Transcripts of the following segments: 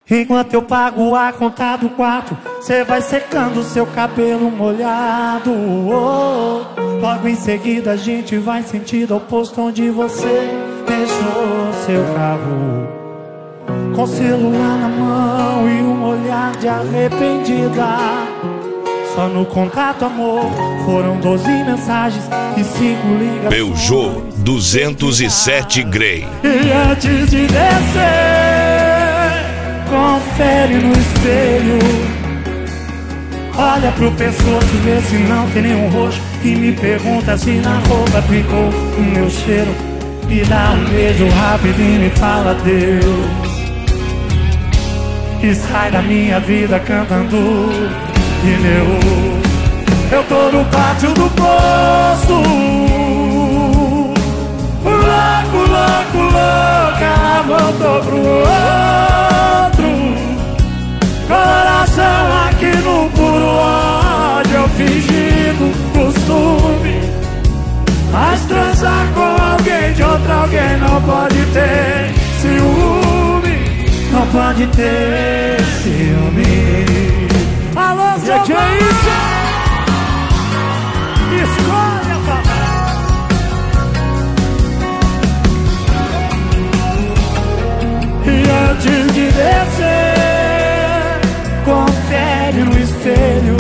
Enquanto eu pago a conta do quarto, cê vai secando seu cabelo molhado. Logo em seguida a gente vai sentido ao posto onde você deixou seu carro, com o celular na mão e um olhar de arrependida. Só no contato, amor, foram 12 mensagens e 5 ligações. Peugeot 207 Grey. E antes de descer, confere no espelho, olha pro pescoço, vê se não tem nenhum roxo, e me pergunta se na roupa ficou o meu cheiro. E dá um beijo rápido e me fala Deus, e sai da minha vida cantando pneu. Eu tô no pátio do posto, louco, louco, louco, ela voltou pro outro. Coração aqui no puro ódio, eu fingindo costume, mas transar com alguém de outro alguém não pode ter ciúme, não pode ter ciúme. Alô, seu que é isso? Escolha, papai. E antes de descer, confere no espelho,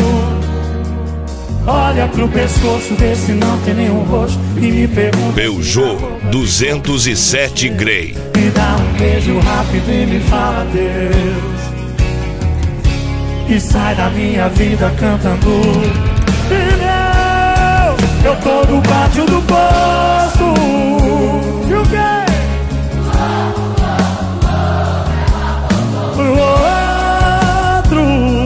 olha pro pescoço, vê se não tem nenhum roxo, e me pergunta. Peugeot 207 Grey. Me dá um beijo rápido e me fala Deus, e sai da minha vida cantando pneu. Eu tô no pátio do posto, e o quê? Pro outro.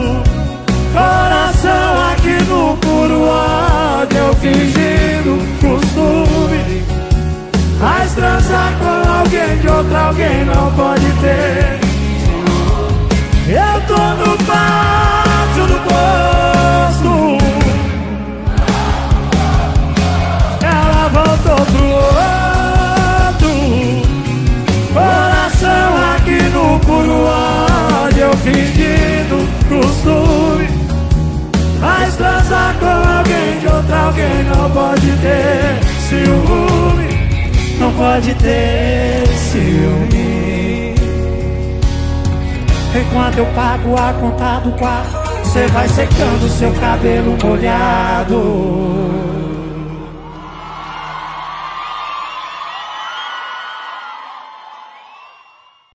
Coração aqui no puro ódio, eu fingindo costume, mas transar com alguém de outro alguém não pode ter. Eu tô no pátio do posto, ela voltou pro outro. Coração aqui no puro ódio, eu fingindo costume, mas transar com alguém de outro alguém não pode ter ciúme, não pode ter ciúme. Enquanto eu pago a conta do quarto, cê vai secando seu cabelo molhado.